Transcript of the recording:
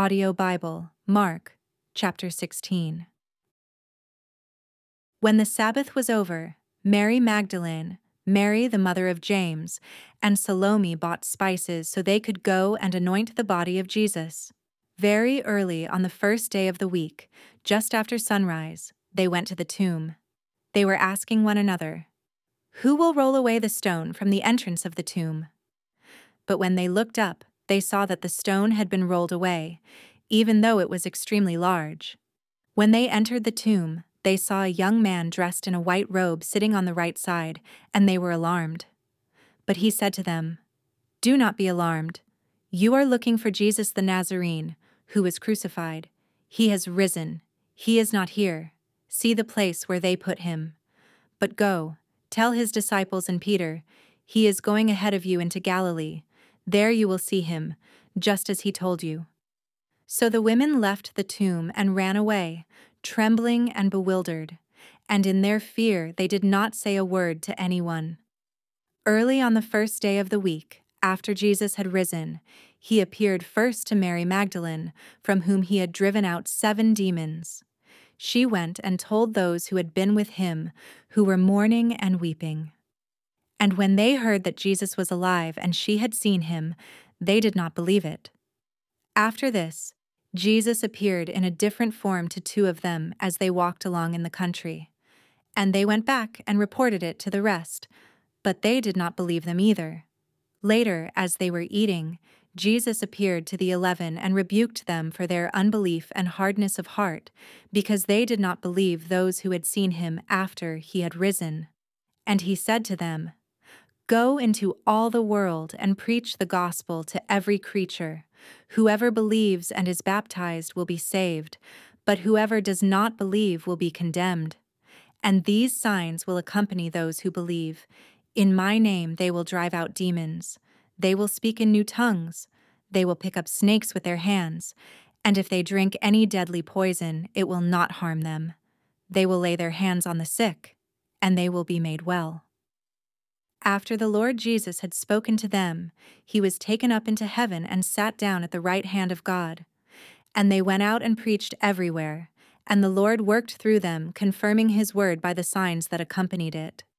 Audio Bible, Mark, chapter 16. When the Sabbath was over, Mary Magdalene, Mary the mother of James, and Salome bought spices so they could go and anoint the body of Jesus. Very early on the first day of the week, just after sunrise, they went to the tomb. They were asking one another, "Who will roll away the stone from the entrance of the tomb?" But when they looked up, they saw that the stone had been rolled away, even though it was extremely large. When they entered the tomb, they saw a young man dressed in a white robe sitting on the right side, and they were alarmed. But he said to them, "Do not be alarmed. You are looking for Jesus the Nazarene, who was crucified. He has risen. He is not here. See the place where they put him. But go, tell his disciples and Peter, he is going ahead of you into Galilee. There you will see him, just as he told you." So the women left the tomb and ran away, trembling and bewildered, and in their fear they did not say a word to anyone. Early on the first day of the week, after Jesus had risen, he appeared first to Mary Magdalene, from whom he had driven out 7 demons. She went and told those who had been with him, who were mourning and weeping. And when they heard that Jesus was alive and she had seen him, they did not believe it. After this, Jesus appeared in a different form to 2 of them as they walked along in the country. And they went back and reported it to the rest, but they did not believe them either. Later, as they were eating, Jesus appeared to the 11 and rebuked them for their unbelief and hardness of heart, because they did not believe those who had seen him after he had risen. And he said to them, "Go into all the world and preach the gospel to every creature. Whoever believes and is baptized will be saved, but whoever does not believe will be condemned. And these signs will accompany those who believe. In my name they will drive out demons. They will speak in new tongues. They will pick up snakes with their hands. And if they drink any deadly poison, it will not harm them. They will lay their hands on the sick, and they will be made well." After the Lord Jesus had spoken to them, he was taken up into heaven and sat down at the right hand of God. And they went out and preached everywhere, and the Lord worked through them, confirming his word by the signs that accompanied it.